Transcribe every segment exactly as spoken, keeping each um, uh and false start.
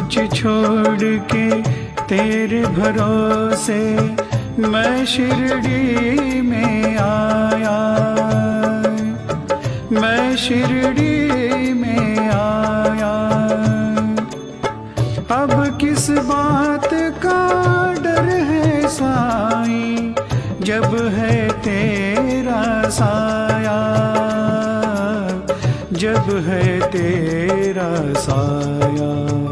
कुछ छोड़ के तेरे भरोसे मैं शिरडी में आया, मैं शिरडी में आया। अब किस बात का डर है साईं, जब है तेरा साया, जब है तेरा साया।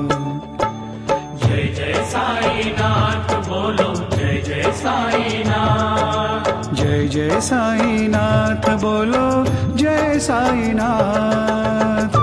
जय जय साईनाथ बोलो, जय जय साईनाथ। जय जय साईनाथ बोलो, जय साईनाथ।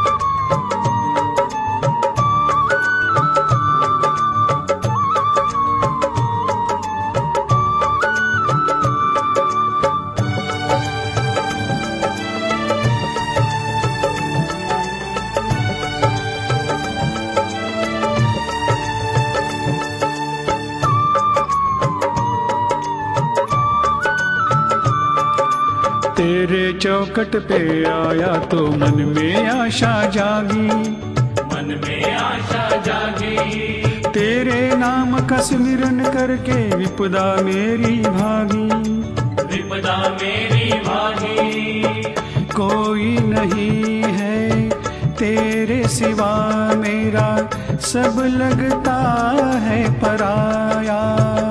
तेरे चौखट पे आया तो मन में आशा जागी, मन में आशा जागी। तेरे नाम का सिमरन करके विपदा मेरी भागी, विपदा मेरी भागी। कोई नहीं है तेरे सिवा मेरा, सब लगता है पराया,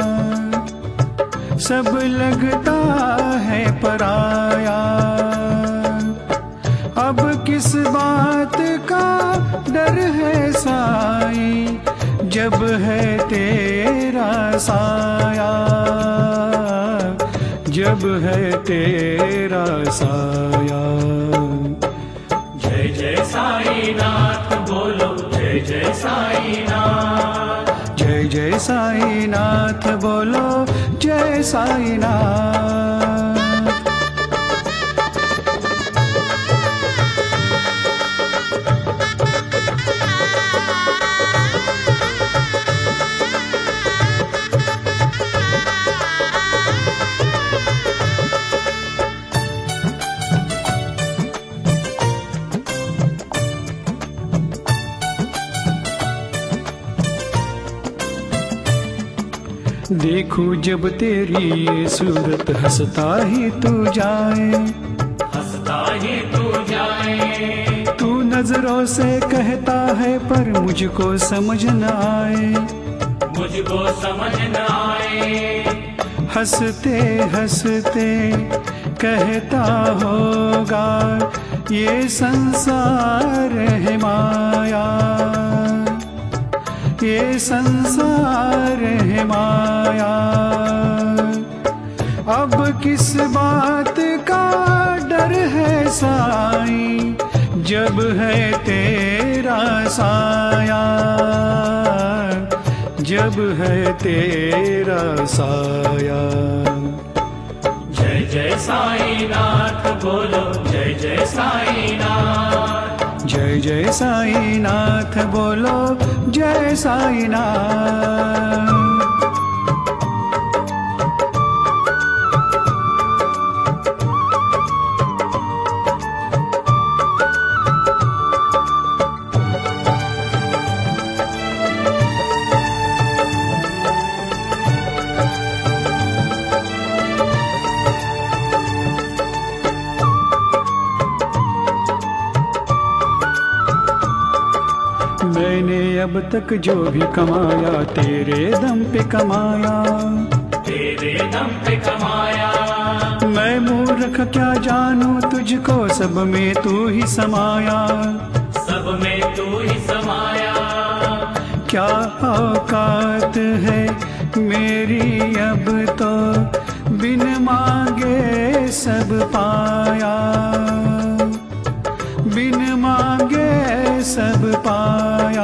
सब लगता है पराया। अब किस बात का डर है साईं, जब है तेरा साया, जब है तेरा साया। जय जय साईनाथ बोलो, जय जय साईनाथ। जय जय साईनाथ बोलो, जय साईनाथ। देखूं जब तेरी ये सूरत, हंसता ही तू जाए, हंसता ही तू जाए। तू नजरों से कहता है पर मुझको समझ न आए, मुझको समझ न आए। हंसते हंसते कहता होगा ये संसार है माया, ये संसार है माया। अब किस बात का डर है साईं, जब है तेरा साया, जब है तेरा साया। जय जय साईनाथ बोलो, जय जय साईनाथ। जय जय साईनाथ बोलो, जय साईनाथ। मैंने अब तक जो भी कमाया तेरे दम पे कमाया, तेरे दम पे कमाया। मैं मूर्ख क्या जानूं तुझको, सब में तू ही समाया, सब में तू ही समाया। क्या औकात है मेरी अब तो, बिन मांगे सब पाया, बिन मांगे सब पाया।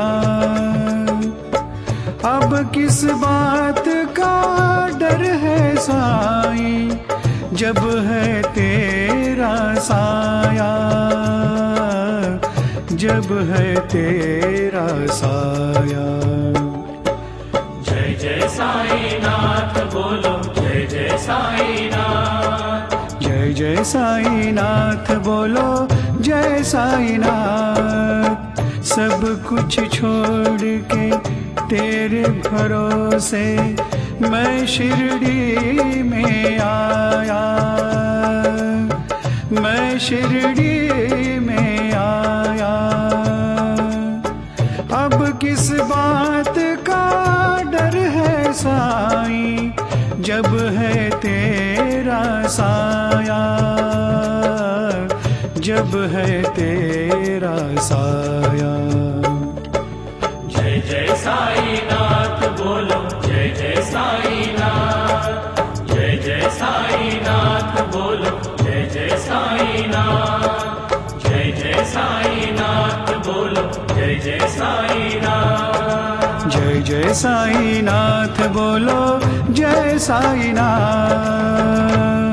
अब किस बात का डर है साईं, जब है तेरा साया, जब है तेरा साया। जय जय साईनाथ बोलो, जय जय साईनाथ। जय जय साईनाथ बोलो, जय साईनाथ। सब कुछ छोड़ के तेरे भरोसे मैं शिरडी में आया, मैं शिरडी में आया। अब किस बात का डर है साईं, जब है तेरा साया, जब है तेरा साया। जय जय साईं नाथ बोलो, जय जय साईं नाथ, जय जय साईं नाथ बोलो, जय जय साईं नाथ, जय जय साईं नाथ बोलो, जय जय साईं नाथ, जय जय साईं नाथ बोलो, जय साईं नाथ।